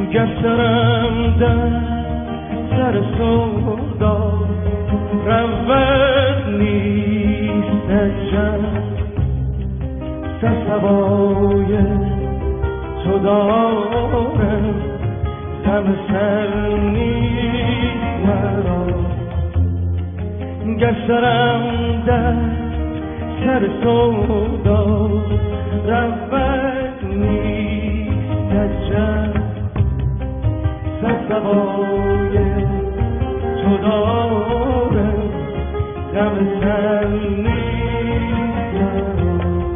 گشترم در سر سودا رود نیست اجل سوای تو دارم غم سر نیست مرا گشترم در سر سودا رود نیست اجل سوای تو دارم غم سر نیست مرا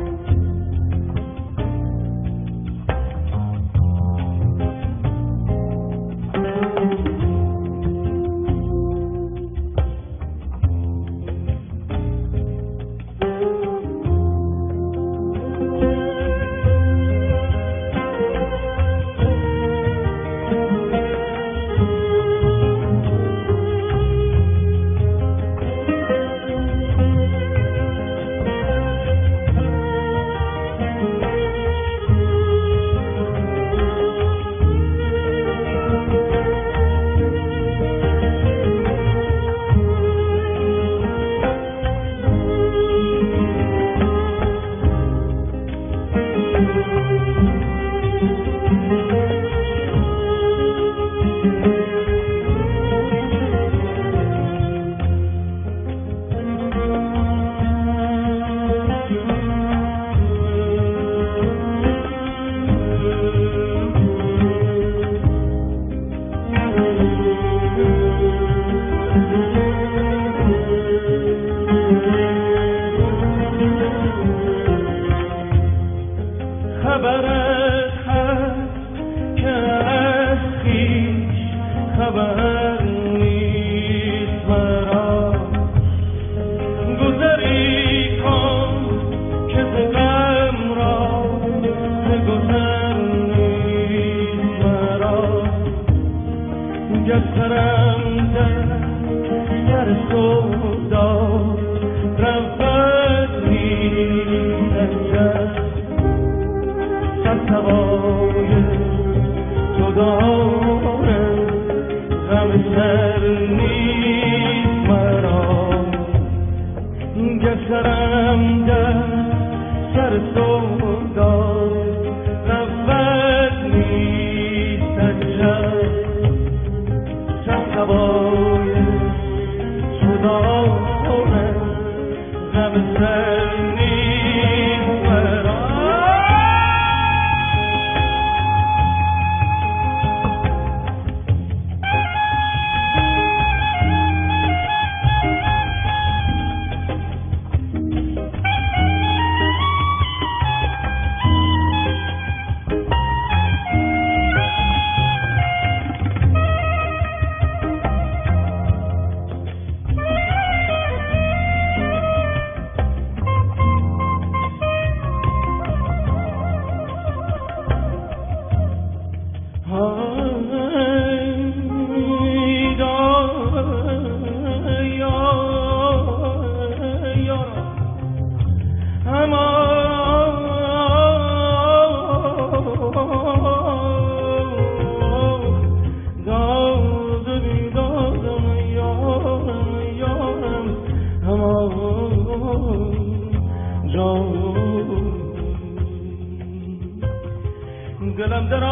دلم در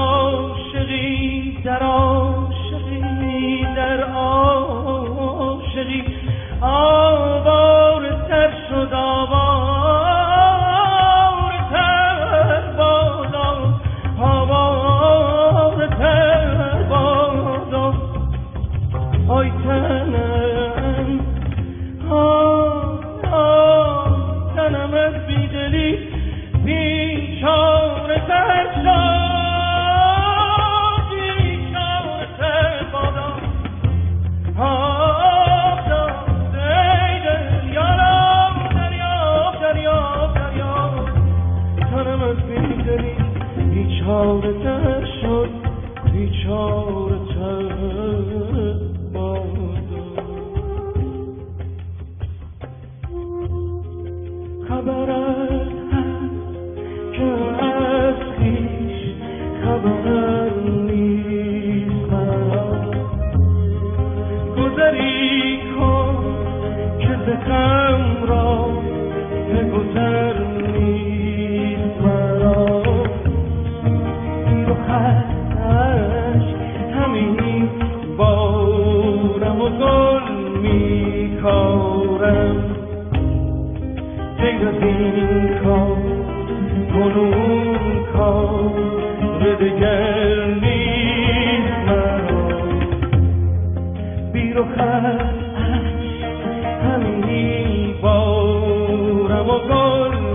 عاشقی در عاشقی در عاشقی آوارتر شد آوارتر بادا آوارتر بادا آی تنم تنم از بیدلی بیچاره تر شد بیچاره تر شد بیچاره تر بادا خبرت هست که از خویش خبر نیست درد غم را به گذر نیست مرا. تیر و خطش همین بارم و گل میکارم، غیر از این کار کنون کار دگر نیست مرا. بیر و خطش همین بارم و گل